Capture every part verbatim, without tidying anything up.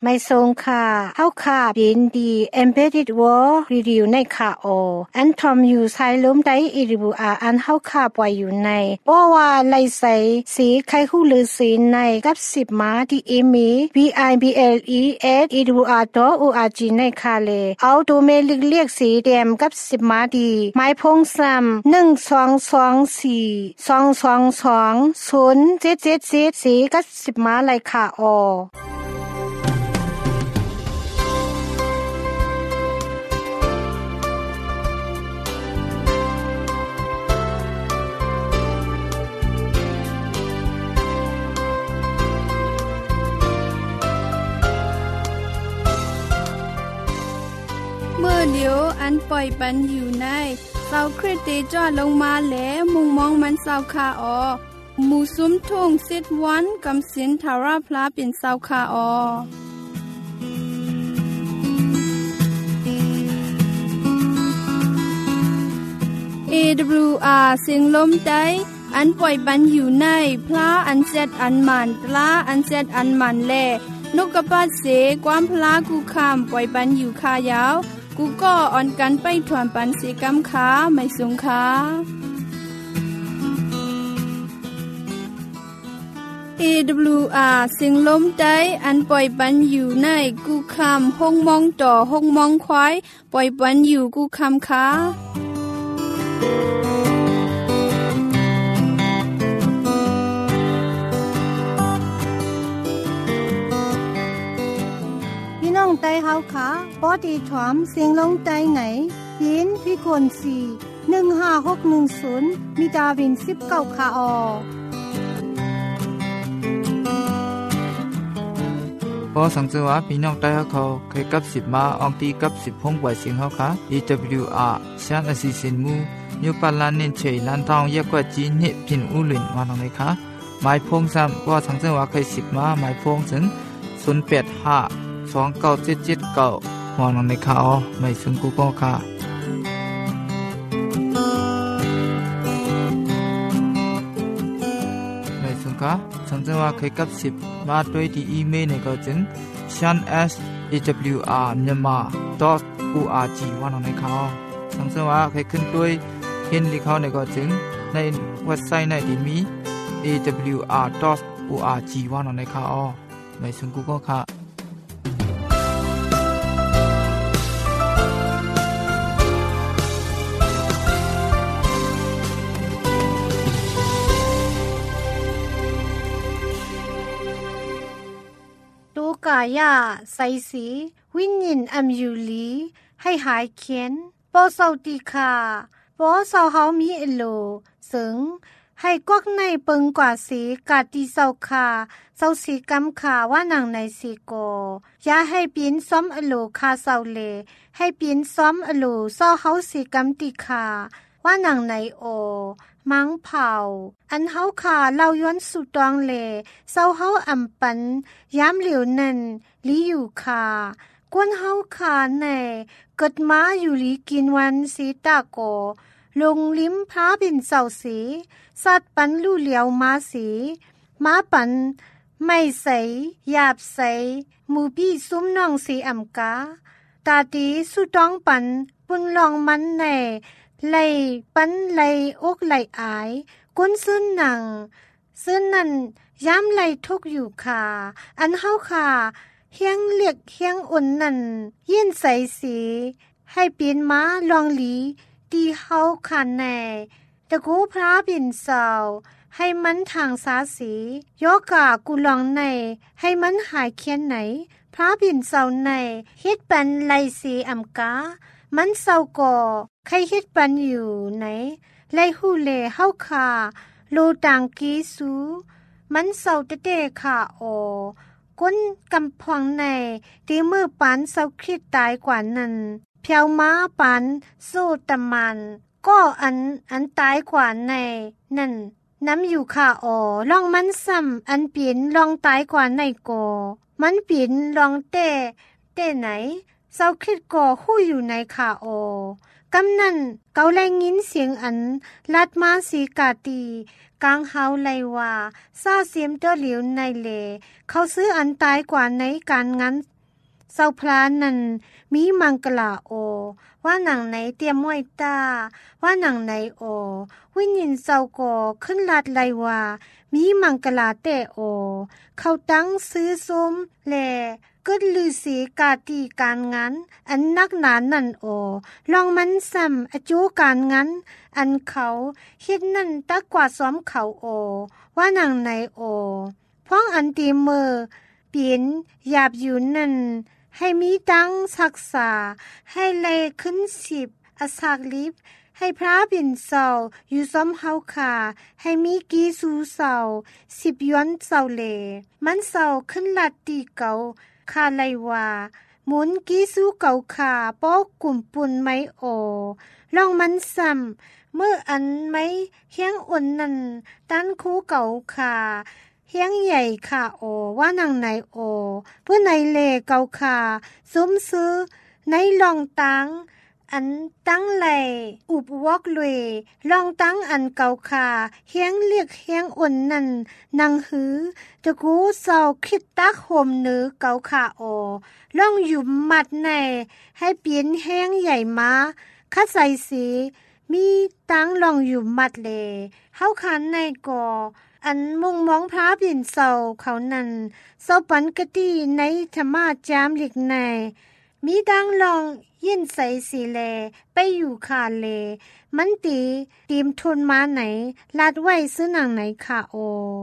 ไม่ทรงค่ะเฮาค่ะยินดี Embedded World Review ในค่ะโออันทอมอยู่ไซล้มได้อีริบูอาอันเฮาค่ะปล่อยอยู่ในบ่ว่าไลใสสีไข่ฮู้ลือสีในกับสิบมาที่อีมี บี ไอ บี แอล อี เอส อี ดับเบิลยู อาร์ ดอท โอ อาร์ จี ในค่ะเลเอาตัวเมลิกเรียกสีแดงกับสิบมาดีไม้พงซ้ำหนึ่ง สอง สอง สี่ สอง สอง สอง ศูนย์ เจ็ด เจ็ด เจ็ดสีกับสิบมาเลยค่ะออเมื่อเดียวอันปล่อยปันอยู่ในเสาคริสติจอดลงมาแล้วมุงมองมันเสาคาออหมู่ซุ้มทุ่งสิทวันกำสินทาราพลาเป็นเสาคาออเอ ดับเบิลยู อาร์ เสียงลมได้อันปล่อยปันอยู่ในพลาอันเซตอันมันตลาอันเซตอันมันแลนกกระปาดเสความพลากูคำปล่อยปันอยู่คายาวกูก็อ่อนกันไปถวนปันเสกำขาไม่สงขาเอ ดับเบิลยู อาร์ เสียงลมได้อันปล่อยปันอยู่ในกูคำห้องมองต่อห้องมองควายปล่อยปันอยู่กูคำขาน้องไตเฮาค่ะปอดีถอมเสียงลงไตไหนยินพี่คนสี่ หนึ่ง ห้า หก หนึ่ง ศูนย์มีดาวินสิบเก้าค่ะออพอสังเกตว่าพี่น้องไตเฮาเขาเคยกับสิบมาอองตีกับสิบพงปล่อยเสียงเฮาค่ะ อี ดับเบิลยู อาร์ ชานอสิสินมูยูปาลานเนนเชยลันทองเยกว่าจีนิพินอุลินวานองเลยค่ะหมายพงซ้ำว่าสังเกตว่าเคยสิบมาหมายพงถึงศูนย์ แปด ห้าสอง เก้า เจ็ด เจ็ด เก้าหอนในข่าวไม่ซึ่งกูก็ค่ะไม่ซึ่งค่ะสังเกตว่าเคยกับสิบมาด้วยที่อีเมลในก็จึง shan s a w r myanmar dot org วันในข่าวสังเกตว่าเคยขึ้นด้วยเห็นที่เขาในก็จึงในเว็บไซต์ในที่มี a w r dot org วันในข่าวไม่ซึ่งกูก็ค่ะกายาไซสีวิญญินอัมยูลีให้หายเขียนปอเซาติคาปอเซาเฮามีเอโลสึงให้กวกในเปิงกว่าสีกาติเซาคาเซาสีกำขาว่านังในสีโกอย่าให้ปีนซ้อมอโลคาเซาเลให้ปีนซ้อมอโลเซาเฮาสีกำติคาว่านังในโอมังเผาอันเฮาขาเล่าย้อนสุตองเลเศร้าเฮาอำปันย้ำเหลียวนั่นลีอยู่คากวนเฮาขาในเกิดมาอยู่ลีกินวันสีตาโกลงลิ้มพาบินเศร้าสีสัตว์ปันลู่เหลียวมาสีมาปันไม่ใสหยาบใสมูบี้ซุ้มน้องสีอำกาตาตีสุตองปันปุนลองมันในไลปันไลอกไลอายกุนซึ้นหนังซึ้นนั่นย้ำไลทุกอยู่ค่ะอันเฮาค่ะเฮียงเลียกเฮียงอุ่นนั่นยินใสสีให้ปีนม้าลองหลีตีเฮาค่ะแน่ตะกูพระบินเศร้าให้มันทางสาสียกากุลองในให้มันหายเคียนไหนพระบินเศร้าในฮิดปันไลสีอำกามันเศร้าก่อใครฮิดปันอยู่ไหนไลหูเลเฮาคาโลตังกีสูมันเศร้าเตเตค่ะโอก้นกำพองในตีมือปันเศร้าคิดตายกว่านั้นเพียวม้าปันสู้ตะมันก็อันอันตายกว่าในนั่นน้ำอยู่ค่ะโอลองมันซ้ำอันเปลี่ยนลองตายกว่าในโกมันเปลี่ยนลองเต้เต้ไหนเศร้าคิดก่อหู้อยู่ในค่ะโอกำนั่นเกาแรงยินเสียงอันลัดมาสีกาตีกลางเฮาไลว่าซาเสียมเตอเหลียวในเลเขาซื้ออันตายกว่าในการงั้นเศร้าพลานนั้นมีมังกลาโอว่าหนังไหนเตรียมไว้ตาว่าหนังไหนโอวิญญาณเศร้าก่อขึ้นลาดไลว่ามีมังกลาเตโอเขาตั้งซื้อส้มแลกึดลือสีกาตีการงานอันนักหนานั่นโอลองมันซ้ำอจูการงานอันเขาเฮ็ดนั่นตักกว่าซ้อมเขาโอว่าหนังไหนโอพ้องอันตีมือเปลี่ยนหยาบอยู่นั่นให้มีตั้งศักษาให้เลยขึ้นสิบอสักลิบให้พระบินเศร้าอยู่ซ้อมเฮาขาให้มีกีสูเศร้าสิบย้อนเศร้าเลมันเศร้าขึ้นลัดตีเก่าคาไลว่าหมุนกีสูเก่าขาปอกกลุ่มปุ่นไม้โอลองมันซ้ำเมื่ออันไม้เฮียงอ่อนนั่นตันคู่เก่าขาเฮียงใหญ่ค่ะโอว่านางไหนโอเพื่อในเลเก่าค่ะสมซื้อในลองตังอันตั้งไหลอุบวอกลุยลองตั้งอันเก่าค่ะเฮียงเรียกเฮียงอ่อนนั่นนางหือตะกูเศร้าคิดตักห่มเนื้อเก่าค่ะโอลองอยู่มัดในให้เปลี่ยนแห้งใหญ่มาคัดใส่สีมีตังลองอยู่มัดเลเฮาขันในก่ออันมุงมองพระบินเศร้าเขานั้นเศร้าปันกะตีในธรรมาจามหลีกในมีดังลองยินใส่สีแลไปอยู่คาเลมันตีตีมทุนมาไหนลาดไว้ซื้อหนังไหนค่ะโอ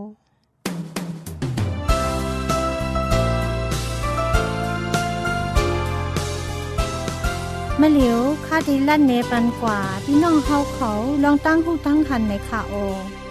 มะเหลียวคาดีลั่นเนปันกว่าพี่น้องเฮาเขาลองตั้งหูตั้งคันในค่ะโอ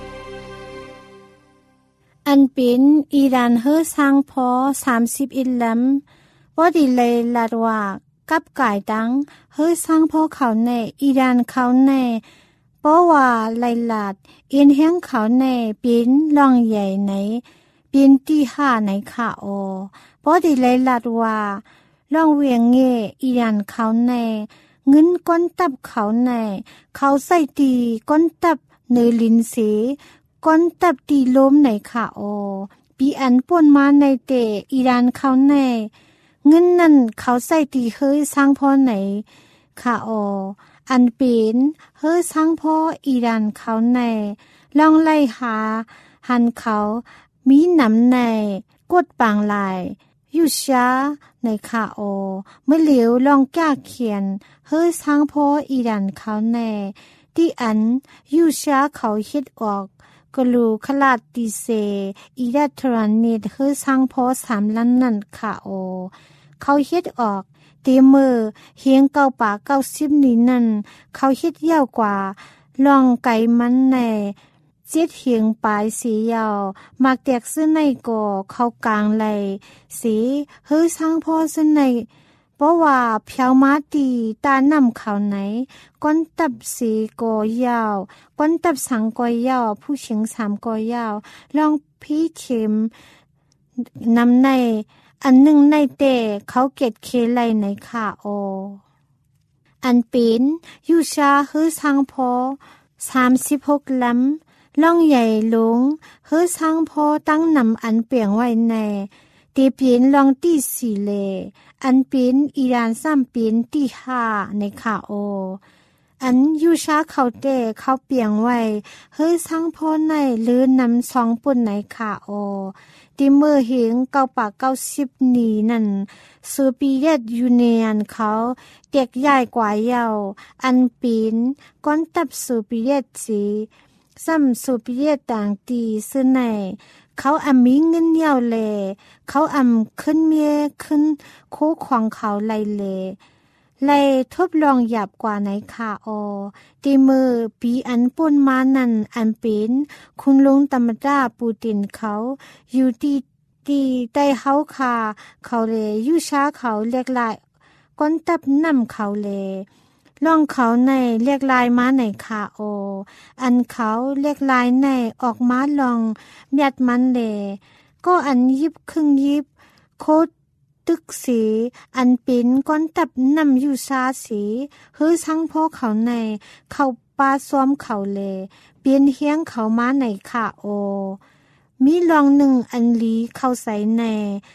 อันเป็นอีรานเฮอสร้างพอสามสิบอิลลัมบ่ดีเลยลาดว่ากับกายดังเฮอสร้างพอเขาในอีรานเขาในเพราะว่าไลลาดเอ็นแห้งเขาในเป็นล่องใหญ่ในเป็นที่ห้าในค่ะโอบ่ดีเลยลาดว่าล่องเวียงเงอีรานเขาในเงินก้นตับเขาในเขาใส่ตีก้นตับเนลินเสก้นตับตีล้มในค่ะโอปีอันป่นมาในเตอีรานเขาในเงินนั่นเขาใส่ตีเฮ้ยสร้างพ่อไหนค่ะโออันเป็นเฮ้ยสร้างพ่ออีรานเขาในลองไล่หาหันเขามีหนำในกดปางลายอยู่ช้าในค่ะโอเมื่อเหลียวลองแก้เขียนเฮ้ยสร้างพ่ออีรานเขาในที่อันอยู่ช้าเขาคิดออกกลูขลาดติเซอีดัทรานนิดเฮอสังพอสามล้านนั่นค่ะโอเขาเฮ็ดออกเตมือเฮียงเก้าป่าเก้าสิบนี้นั่นเขาเฮ็ดยาวกว่าลองไก่มันในเจ็ดเฮียงปลายสียาวมากแตกซึ่งในก่อเขากลางไหลสีเฮอสังพอซึ่งในเพราะว่าเพียวมาตีตานำเขาไหนก้นตับสีกอยาวก้นตับสังกอยาวผู้เฉียงสามกอยาวลองพี่เข็มนำในอันหนึ่งในเตะเขาเก็ดเคไลในขาโออันเป็นยูชาฮือสังพอสามสิบหกลำล่องใหญ่ลงฮือสังพอตั้งนำอันเปลี่ยงไว้ในตีเปลี่ยนลองตีสีเลอันเป็นอีรานซ้ำเป็นที่ห้าในขาโออันยูชาเขาเตะเขาเปลี่ยงไว้เฮ้ยสังพอในหรือนำสองปุ่นในขาโอตีมือเห็งเก้าปากเก้าสิบนีนั่นซูปีเยตยูเนียนเขาเด็กใหญ่กว่ายาวอันเป็นก้อนตับซูปีเยตสีซ้ำซูปีเยตต่างตีซึ่งในเขาอำมีเงินยาวเลเขาอำขึ้นเมียขึ้นโคของเขาไลเลไลทบลองหยาบกว่าในขาโอตีมือปีอันป่นมานั่นอันเป็นคุณลุงตมดาปูตินเขาอยู่ที่ตีใต้เฮาคาเขาเลอยู่ช้าเขาเรียกลายก้นตับนำเขาเลลองเขาในเรียกลายมาในขาโออันเขาเรียกลายในออกมาลองเมียดมันเลก็อันยิบครึ่งยิบโคตตึกสีอันเป็นก้อนตับนำอยู่ซาสีเฮือทั้งพ่อเขาในเขาปาซ้อมเขาเลเปลี่ยนเฮียงเขามาในขาโอมีลองหนึ่งอันลีเข้าใส่ในต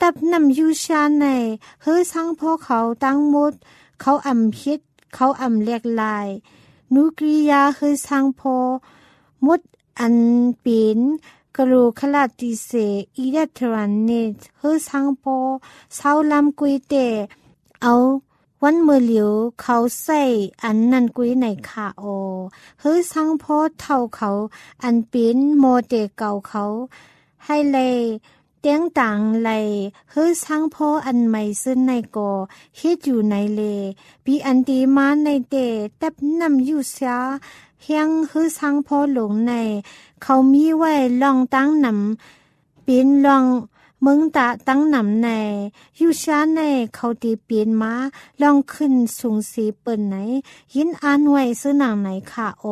ตับนำยูชาในเฮือสังพอเขาตั้งหมดเขาอำพิษเขาอำเลียกลายนุกริยาเฮือสังพอหมดอันเป็นกรูคลาติเสอิเล็กทรอนิกส์เฮือสังพอเศร้าลำกุยเตเอาวันเมื่อเหลียวเขาใส่อันนั้นกุยในขาโอเฮือสังพอเท่าเขาอันเป็นโมเดเก่าเขาให้เลยเตียงต่างเลยเฮือสังพออันใหม่ซึ่งในก่อเฮ็ดอยู่ในเลปีอันดีมาในเตตับนำอยู่เสียเฮียงเฮือสังพอหลงในเขามีไว้ลองตั้งนำเป็นลองเมืองตะตั้งนำในอยู่ชาในเขาตีเปลี่ยนมาลองขึ้นสูงสีเปิ่นไหนยินอ่านไว้ซื้อนางไหนค่ะโอ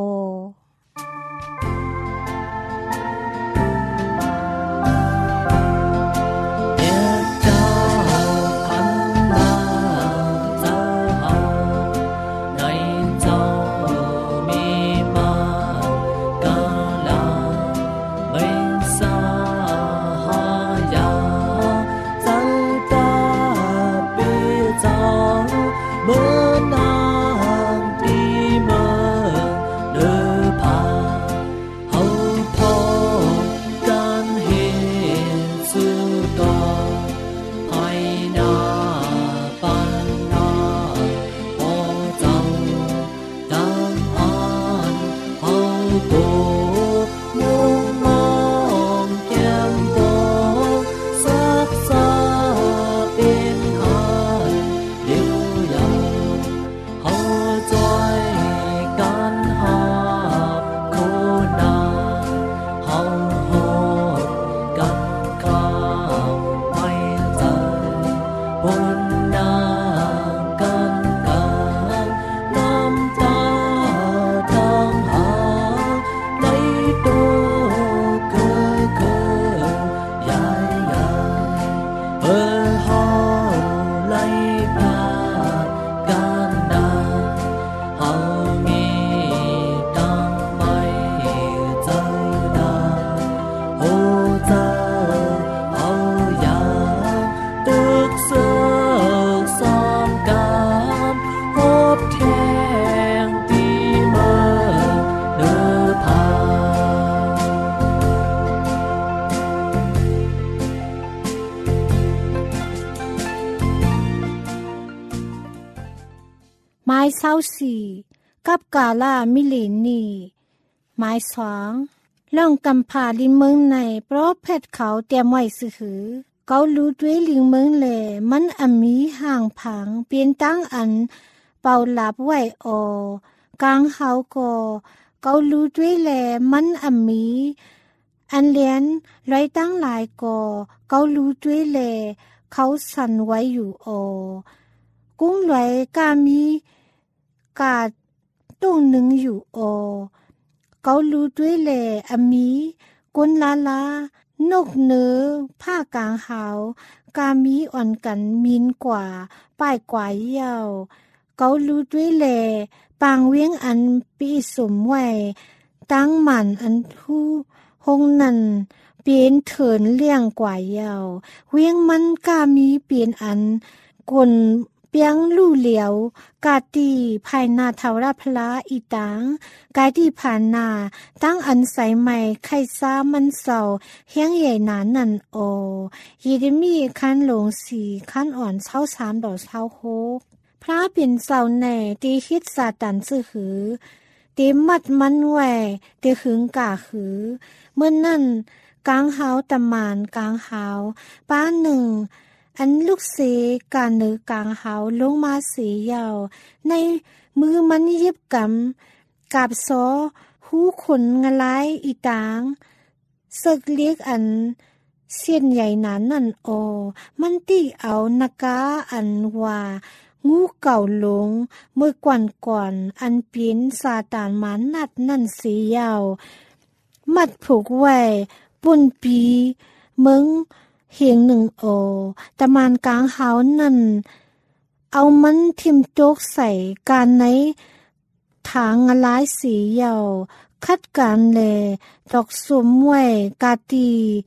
ไม้เศร้าสีกับกาลามิเลนีไม้สองล่องกำพาลิงเมืองในเพราะเพชรเขาเตรียมไว้ซื้อเการู้ด้วยลิงเมืองแหลมันอมีห่างผังเปลี่ยนตั้งอันเป่าหลับไว้ออกลางเฮาก็เการู้ด้วยแหลมันอมีอันเลียนไรตั้งหลายก็เการู้ด้วยแหลเขาสั่นไว้อยู่ออกุ้งไหลกามีกาตุ้งหนึ่งอยู่ออเการู้ด้วยแหละอมีกุนลาลานกเนื้อผ้ากลางหาวกามีอ่อนกันมินกว่าป้ายกว่าเยาวเการู้ด้วยแหละปางเวียงอันปีสมไว้ตั้งหมันอันทู่หงนั่นเปลี่ยนเถินเลี่ยงกว่าเยาวเวียงมันกามีเปลี่ยนอันกลเปียงลู่เหลียวกาตีภายนาเทาราพลาอีตังกาตีผ่านนาตั้งอันใสใหม่ไข่ซ้ามันเศร้าเฮียงใหญ่หนานันโอยีดมีคันหลงสีคันอ่อนเช้าสามดอกเช้าโฮกพระเป็นเศร้าแน่ตีฮิตซาตันซื่อหือตีมัดมันแหวตีหึงกาหือเมื่อนั่นกลางเฮาตะมานกลางเฮาป้าหนึ่งอันลูกเสกาเนือกลางเฮาลงมาเสียาวในมือมันเย็บกำกาบซอหูขนงลายอีตางสึกเลียกอันเสียนใหญ่นานนั่นโอมันตีเอานากาอันว่างูเก่าหลงเมื่อกวนก่อนอันเปลี่ยนซาตานมานัดนั่นเสียาวมัดผูกไว้ปุ่นปีเมืองเฮียงหนึ่งโอตะมานกลางเฮานั่นเอามันทิมโจกใส่การในถางลายสีเยาวคัดการแลดอกสวมไว้กาตี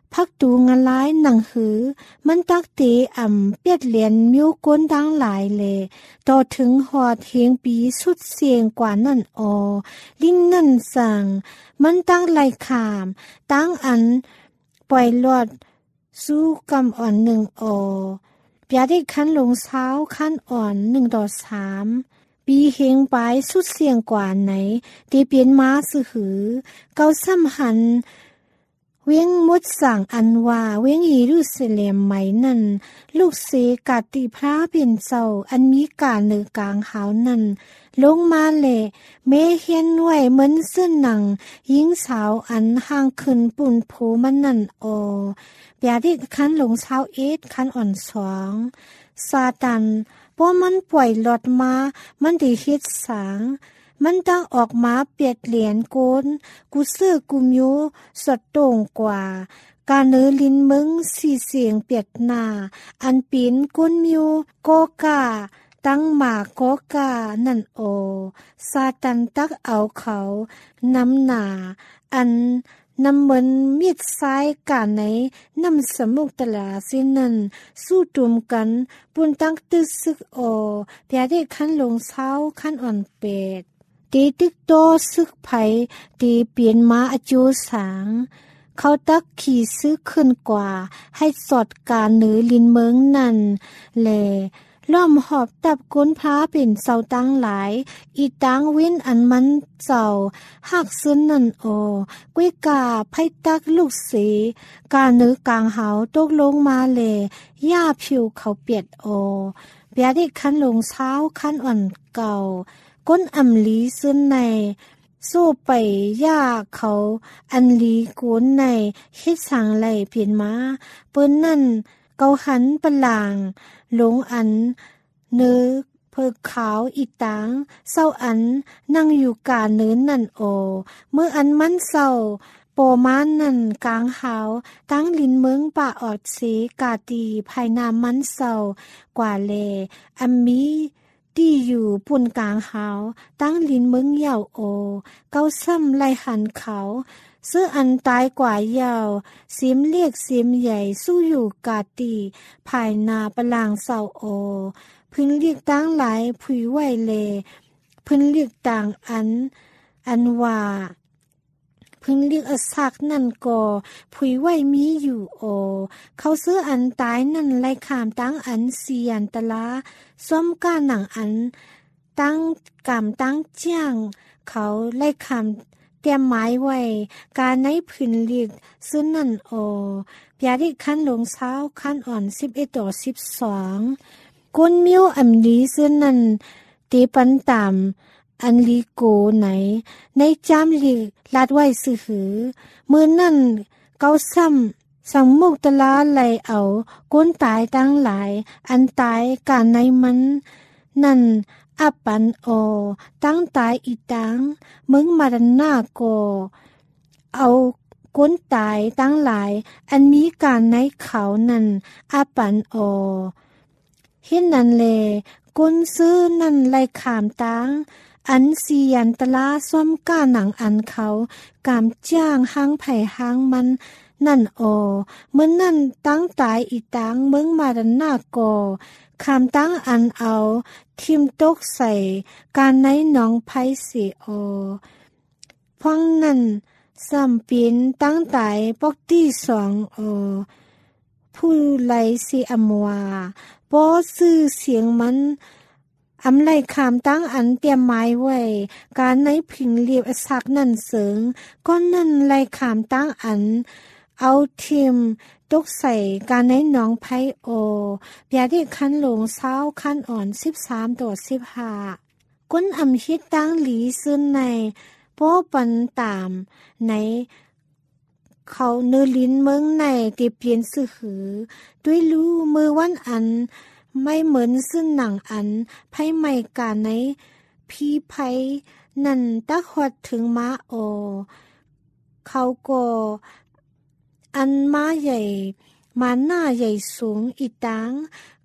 พักดูงานหลายหนังหือมันตักเตอ่ำเปียดเหรียญมิวก้นดังหลายแลต่อถึงหอดเฮียงปีสุดเสียงกว่านั่นออลิ้นนั่นสั่งมันตั้งไหลขามตั้งอันปล่อยหลอดสู้กำอ่อนหนึ่งออปยาได้คันลงเช้าคันอ่อนหนึ่งต่อสามปีเฮงปลายสุดเสียงกว่าไหนตีเปลี่ยนม้าสือหือเกาซ้ำหันเวียงมุดสั่งอันว่าเวียงอีรุสเลมไหมนั่นลูกเสกาติพระเป็นเจ้าอันมีกาเนือกลางหาวนั่นลงมาแหละเมเฮียนไว้เหมือนเสื้อหนังหญิงสาวอันห่างขึ้นปุ่นโผมันนั่นออเปียดิคันลงเช้าเอ็ดคันอ่อนสองซาตันเพราะมันปล่อยหลอดมามันได้เฮ็ดสางมันตั้งออกมาเปียดเหรียญโกนกูซื้อกุมโยสดโต่งกว่าการเนื้อลิ้นมึงสีเสียงเปียดหน้าอันปีนก้นมิวโกกาตั้งหมากโกกานั่นโอซาตันตักเอาเขาน้ำหนาอันนำเหมือนมีดซ้ายกาไหนนำสมุกตลาสินั่นสู้ตุมกันปุ่นตั้งตึกซึกโอเปียได้ขั้นลงเช้าขั้นอ่อนเป็ดตีตึกโตซึกไผตีเปลี่ยนม้าอจูสางเขาตักขี่ซื้อขึ้นกว่าให้สอดการเหนือลินเมืองนั่นแลล้อมหอบตับก้นพระเป็นเสาตั้งหลายอีตังเว้นอันมันเจ้าหักซึ้นนั่นโอกุ้ยกาไผตักลูกเสการเนื้อกลางหาวตกลงมาแลย่าผิวเขาเปียดโอเปียได้คันลงเช้าคันอ่อนเก่าก้นอำลีซึ้นในโซ่ไปย่าเขาอันลีโกนในเฮ็ดสังไหลเพียนมาเปิ้นนั่นเกาหันปะหลางหลงอันเนื้อเพิกขาวอีตางเศร้าอันนั่งอยู่กาเนื้อนั่นโอเมื่ออันมันเศร้าโปมานนั่นกลางหาวตั้งลินเมืองป่าออดเสกาตีภายนามันเศร้ากว่าแลอัมมีที่อยู่ปุ่นกลางหาวตั้งลินเมืองเหย่าโอเกาซ้ำไล่หันเขาเสื้ออันตายกว่ายาวเสียมเรียกเสียมใหญ่สู้อยู่กาตีภายนาปลางเศร้าโอพึงเรียกตั้งหลายผุยไหวเลพึงเรียกต่างอันอันว่าพึงเรียกอสักนั่นก่อผุยไหวมีอยู่โอเขาเสื้ออันตายนั่นไล่ขามตั้งอันเสียนตะลาซ้อมก้าหนังอันตั้งกำตั้งเจียงเขาไล่ขามเตรียมไม้ไว้การในผืนเรียกซึ่งนั่นโอเปียดิขั้นลงเช้าขั้นอ่อนสิบเอ็ดต่อสิบสองก้นมิ้วอัมลีซึ่งนั่นตีปันตามอันลีโกไหนในจามลีลาดไว้สื่อหือมือนั่นเกาซ้ำสังมุกตะลาไหลเอาก้นตายตั้งหลายอันตายการในมันนั่นอับปันโอตั้งตายอีตังมึงมาดันหน้าโกเอาก้นตายตั้งหลายอันมีการในเขานั่นอับปันโอเห็นนั่นเลก้นซื้อนั่นไล่ขามตังอันเสียนตะลาซ้อมก้าหนังอันเขากามจ้างห้างไผ่ห้างมันนั่นโอเมื่อนั่นตั้งตายอีตังมึงมาดันหน้าโกคำตั้งอันเอาทิมตกใส่การในหนองไผ่สีโอฟังนั่นสัมปีนตั้งตายปอกที่สองโอผู้ไลสีอมวาปอซื้อเสียงมันอำไลคำตั้งอันเตรียมไม้ไว้การในพิงเรียบอสักนั่นเสริงก้อนนั่นไลคำตั้งอันเอาทิมตกใส่การในหนองไผ่โอเปียดิคันหลงเช้าคันอ่อนสิบสามต่อสิบห้าก้นอำฮิตตั้งหลีซึ่งในโป้ปันตามในเขาเนื้อลิ้นเมืองในตีเปลี่ยนสื่อหือด้วยรู้มือวันอันไม่เหมือนซึ่งหนังอันไพ่ไม่กาในพี่ไพ่นั่นตักหอดถึงม้าโอเขาก็อันม้าใหญ่ม้าหน้าใหญ่สูงอีตัง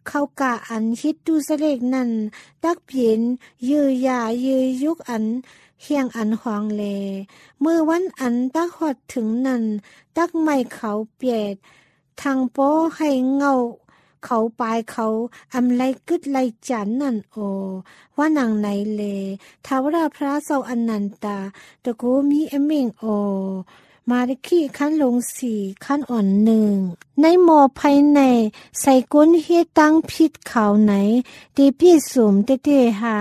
เขากะอันฮิตดูสเลกนั่นตักเปลี่ยนยือหย่ายือยุกอันเฮียงอันหวางเลเมื่อวันอันตักหอดถึงนั่นตักไม่เขาเปียดทางโป้ให้เงาเขาปลายเขาอำไลกึดไลจันนั่นโอว่านางไหนเลทาวราพระเจ้าอนันตาตะโกมีเอเมงโอมาริคีขั้นลงสี่ขั้นอ่อนหนึ่งในหมอภายในใส่ก้นเฮตั้งพิษเขาไหนดีพี่สุมเตเตหา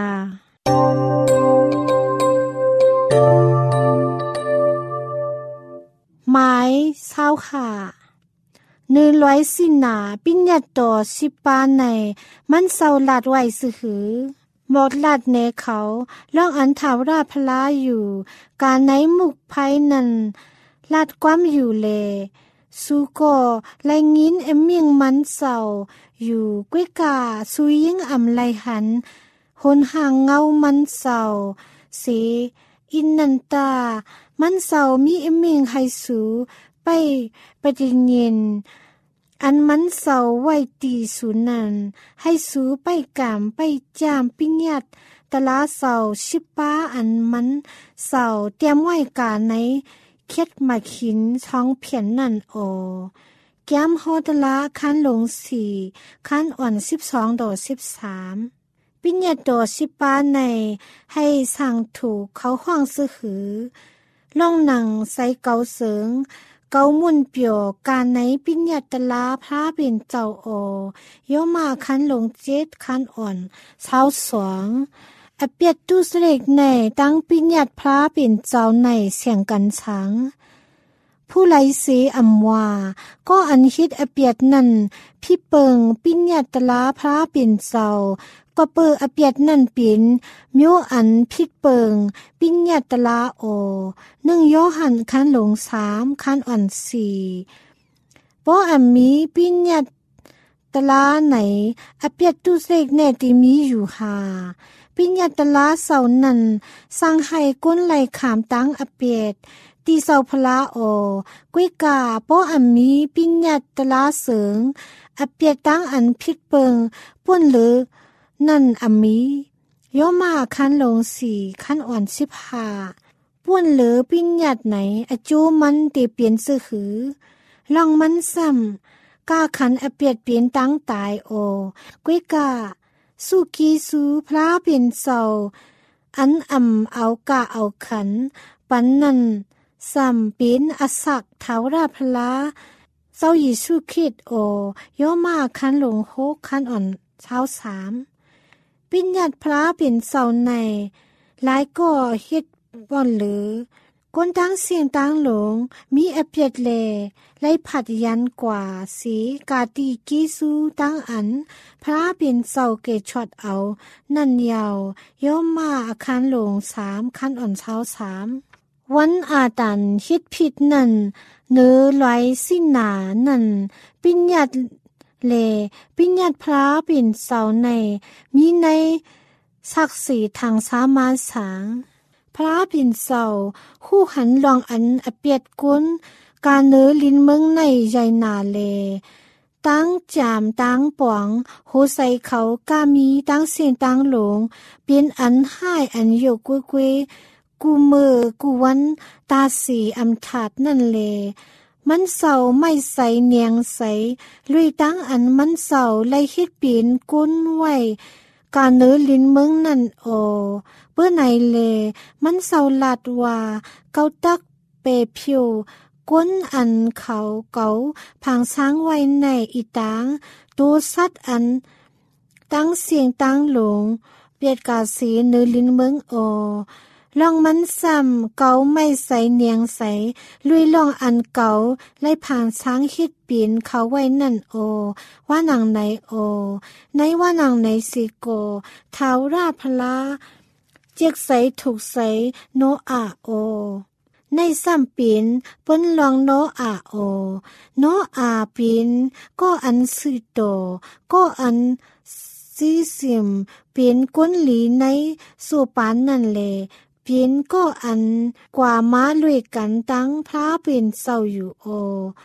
หมายเศร้าค่ะเนื้อร้อยสินาปิญญาต่อสิปาในมันเศร้าลาดไว้สือหือหมดลาดเนเขาล่องอันถาวราพลาอยู่การไหนมุกภัยนั้นลาดความอยู่เลสูก็ไลงินเอมเมียงมันเศร้าอยู่ก้วยกาสุยิงอำไลหันหนห่างเงามันเศร้าสีอินนันตามันเศร้ามีเอมเมียงไฮสูไปปฏิญญนอันมันเศร้าไว้ตีสูนันให้สูไปกามไปจามปิญญาตตะลาเศร้าชิปป้าอันมันเศร้าเตรียมไว้กาในเค็ดมาขินท้องเพียนนั่นโอแก้มโฮตละคันลงสี่คันอ่อนสิบสองดอสิบสามปิญญาตโดสิปาในให้สั่งถูกเขาห้องซื้อหือล่องหนังใส่เกาเสริงเกามุนเปียวการในปิญญาตลาพระเป็นเจ้าโอย่อมาคันลงเจ็ดคันอ่อนเช้าสองอเปียดตุสเล็กในตั้งปิญญาตพระเป็นเจ้าในเสียงกันช้างผู้ไลเสอำว่าก็อันฮิตอเปียดนั่นพี่เปิงปิญญาตลาพระเป็นเจ้าก็เปิดอเปียดนั่นเป็นมิวอันพิดเปิงปิญญาตลาโอหนึ่งโยหันคันหลงสามคันอ่อนสี่เพราะอันมีปิญญาตลาไหนอเปียดตุเสกแน่ติมีอยู่หาปิญญาตลาเสานั่นสร้างให้ก้นไหลขามตั้งอเปียดตีเสาพลาโอก้วยกาเพราะอันมีปิญญาตลาเสริงอเปียดตั้งอันพิดเปิงป่วนหรือนั่นอมีย่อมาคันลงสี่คันอ่อนสิบห้าป่วนเหลือปิญญาตไหนอจูมันเตเปลี่ยนซื้อหือลองมันซ้ำกาขันอเปียดเปลี่ยนตั้งตายโอก้วยกาสุกีสูพระเป็นเศร้าอันอ่ำเอากาเอาขันปันนั่นซ้ำเป็นอสักเทาราพลาเจ้ายิสุคริสต์โอย่อมาคันลงหกคันอ่อนเช้าสามปิญญาตพระเป็นเสาในหลายก็เฮ็ดบ่อนหรือก้นตั้งเสียงตั้งหลงมีอเปียดแลไล่ผัดยันกว่าสีกาตีกีสูตั้งอันพระเป็นเสาเกชอดเอานั่นยาวย่อมมาอาคารหลงสามคันอ่อนเช้าสามวันอาตันฮิดผิดนั่นเนื้อไหลสินานั่นปิญญาตเลปิญญาตพระเป็นเสาในมีในศักดิ์ศรีทางสามาสางพระเป็นเสาคู่หันลองอันอเปียดกุนการเนื้อลินเมืองในใหญ่นาเลตั้งจามตั้งป่องโหใส่เขากามีตั้งเสียงตั้งหลงเป็นอันให้อันโยกุกุยกูมือกูวันตาสีอำถาดนั่นเลมันเศร้าไม่ใสเนียงใสลุยตั้งอันมันเศร้าไล่ฮิดปีนกุ้นไว้การเนื้อลิ้นเมืองนั่นโอเปื้อไหนเลมันเศร้าลาดว่าเกาตักเปผิวก้นอันเขาเกาพังช้างไว้ในอีตางตัวสัตว์อันตั้งเสียงตั้งหลงเปียดกาสีเนื้อลิ้นเมืองโอลองมันซ้ำเกาไม่ใสเนียงใสลุยลองอันเกาไล่ผ่านช้างฮิดปีนเขาไว้นั่นโอว่าหนังไหนโอในว่าหนังไหนสิโกเท้าราพลาเจียกใสถูกใสโนอาโอในซ้ำปีนปนลองโนอาโอโนอาปีนก็อันสืโตก็อันซีเสียมปีนก้นหลีในสู่ปานนั่นเลเพียนก็อันกว่าม้าลุยกันตั้งพระเป็นเศร้าอยู่โอ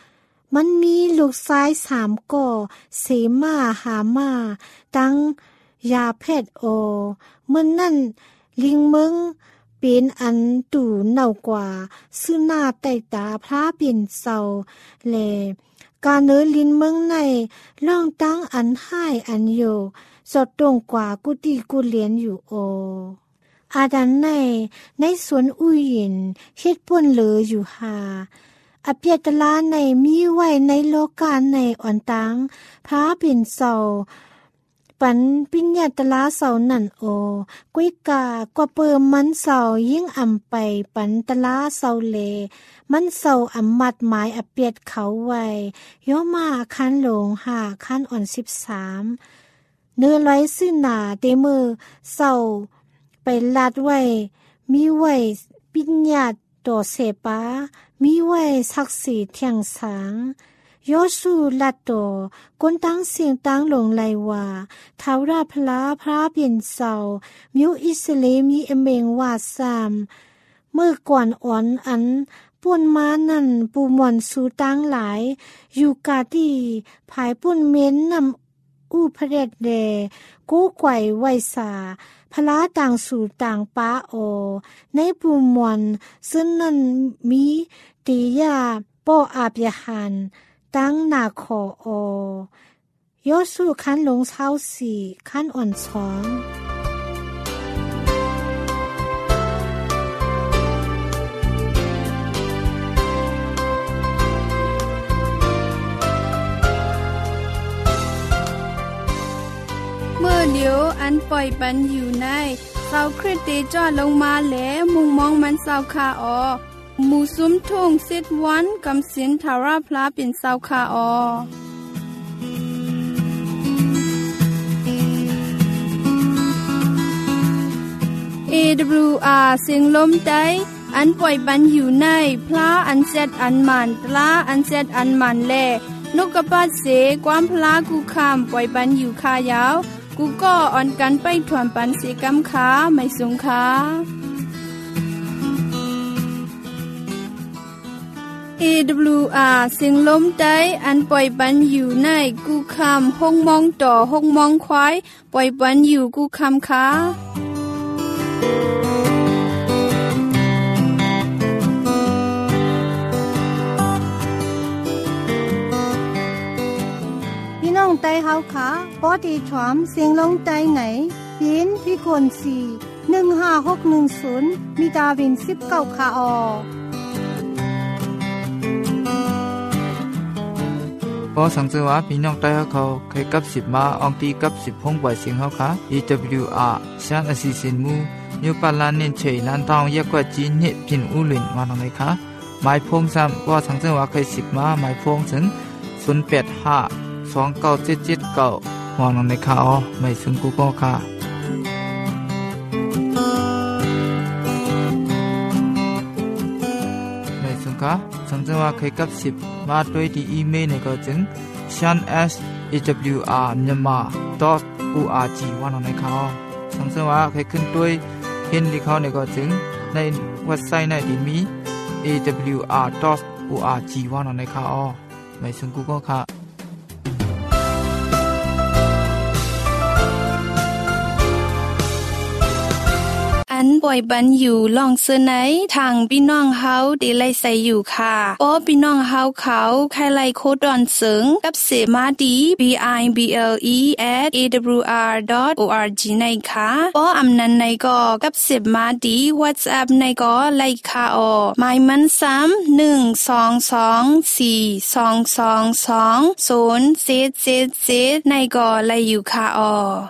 มันมีลูกซ้ายสามก่อเสมาหามาตั้งยาเพชรโอเมื่อนั่นลิงมึงเป็นอันตู่เน่ากว่าซึ่งหน้าใต้ตาพระเปลี่ยนเศร้าแลการเนื้อลินเมืองในล่องตั้งอันให้อันโยสดตรงกว่ากุฏิกุเลียนอยู่โออาดันในในสวนอุยยินเฮ็ดป่นเหลืออยู่หาอเปียตลาในมีไว้ในโลกาในอ่อนตังพระเป็นเศร้าปันปิญญาตลาเสานั่นโอกุ้ยกากว่าเปิมมันเสายิ่งอ่ำไปปันตลาเสาเลมันเสาอ่ำมัดหมายอเปียดเขาไว้ย่อมาคันหลงหาคันอ่อนสิบสามเนื้อร้อยซื่อหนาเตมือเสาไปลาดไว้มีไว้ปิญญาต่อเสปามีไว้ศักดิ์สิทธิ์เทียงสางโยสูลัดโตคนตั้งเสียงตั้งหลงไหลว่าท้าวราพลาพระเปลี่ยนเศร้ามิวอิสเลมีเอเมงว่าสามเมื่อก่อนอ่อนอันป่วนม้านั่นปูหมอนสูตั้งหลายอยู่กาที่ภายป่วนเม้นนำอู้พระเดชเดกู้ไกวไวสาพลาต่างสู่ต่างป้าโอในปูหมอนซึ่งนั่นมีตียาป้ออาบยาหันตั้งนาคอโอยอสู้คันลงเช้าสี่คันอ่อนช้องเมื่อเดียวอันปล่อยปันอยู่ในเสาคริสเตจอดลงมาแล้วมุงมองมันเสาคาออหมู่ซุ้มทุ่งเซตวันกำสินทาราพลาเป็นเสาคาออ เอ ดับเบิลยู อาร์ เสียงลมได้อันปล่อยปันอยู่ในพลาอันเซตอันมันตลาอันเซตอันมันแลนกกระปัดเสความพลากูคามปล่อยปันอยู่คายาวกูก็อ่อนกันไปถวนปันเสกำขาไม่สงขาเอ ดับเบิลยู อาร์ เสียงลมได้อันปล่อยปันอยู่ในกูคามห้องมองต่อห้องมองควายปล่อยปันอยู่กูคามขาพี่น้องไต้เฮาค่ะปอดีถวามเสียงลงไต้ไหนยินพี่กวนสี่หนึ่งห้าหกหนึ่งศูนย์มีดาวินสิบเก้าคาออพอสังเกตว่าพี่น้องไต้เขาเคยกับสิบมาอองตีกับสิบพงปล่อยเสียงเขาค่ะ อี ดับเบิลยู อาร์ ชานอสิสินมูนิวปาลานเน้นเฉยลานทองยากกว่าจีนเนพินอุลินมาหน่อยค่ะหมายพงซ้ำว่าสังเกตว่าเคยสิบมาหมายพงถึงศูนย์แปดห้าสองเก้าเจ็ดเจ็ดเก้าหัวหน่อยค่ะอ๋อไม่ซึ่งกูก็ค่ะไม่ซึ่งค่ะสังเกตว่าเคยกับสิบมาด้วยที่อีเมลในก็จึง shan s a w r myanmar dot org ว่าหน่อยค่ะอ๋อสังเกตว่าเคยขึ้นด้วยเห็นที่เขาในก็จึงในเว็บไซต์ในที่มี เอ ดับเบิลยู อาร์ ดอท โอ อาร์ จี ว่าหน่อยค่ะอ๋อไม่ซึ่งกูก็ค่ะอันป่อยบันอยู่ลองเสนอทางพี่น้องเฮาได้ไล่ใส่อยู่ค่ะโอ้พี่น้องเฮาเขาใครไล่โคดอนเสิงกับเสมาดี b i b l e at a w r dot org ในค่ะโอ้อำนันในก็กับเสมาดี WhatsApp ในก็ไล่ค่ะออหมายมันซ้ำหนึ่ง สอง สอง สี่ สอง สอง สอง ศูนย์ เจ็ด เจ็ด เจ็ดในก็ไล่อยู่ค่ะออ